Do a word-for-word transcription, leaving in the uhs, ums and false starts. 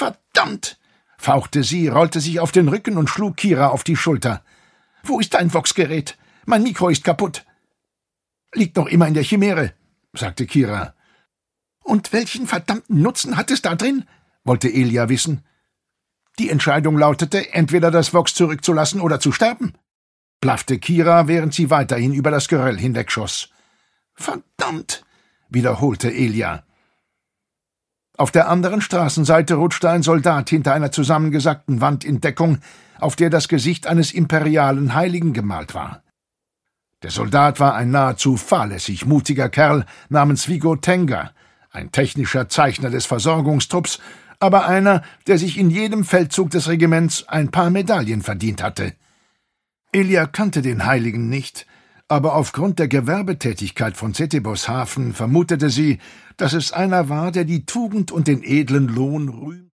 »Verdammt«, fauchte sie, rollte sich auf den Rücken und schlug Kira auf die Schulter. »Wo ist dein Voxgerät? Mein Mikro ist kaputt.« »Liegt noch immer in der Chimäre«, sagte Kira. »Und welchen verdammten Nutzen hat es da drin?« wollte Elia wissen. Die Entscheidung lautete, entweder das Vox zurückzulassen oder zu sterben, blaffte Kira, während sie weiterhin über das Geröll hinwegschoss. »Verdammt«, wiederholte Elia. Auf der anderen Straßenseite rutschte ein Soldat hinter einer zusammengesackten Wand in Deckung, auf der das Gesicht eines imperialen Heiligen gemalt war. Der Soldat war ein nahezu fahrlässig mutiger Kerl namens Vigo Tenga, ein technischer Zeichner des Versorgungstrupps, aber einer, der sich in jedem Feldzug des Regiments ein paar Medaillen verdient hatte. Elia kannte den Heiligen nicht, aber aufgrund der Gewerbetätigkeit von Setebos Hafen vermutete sie, dass es einer war, der die Tugend und den edlen Lohn rühmte.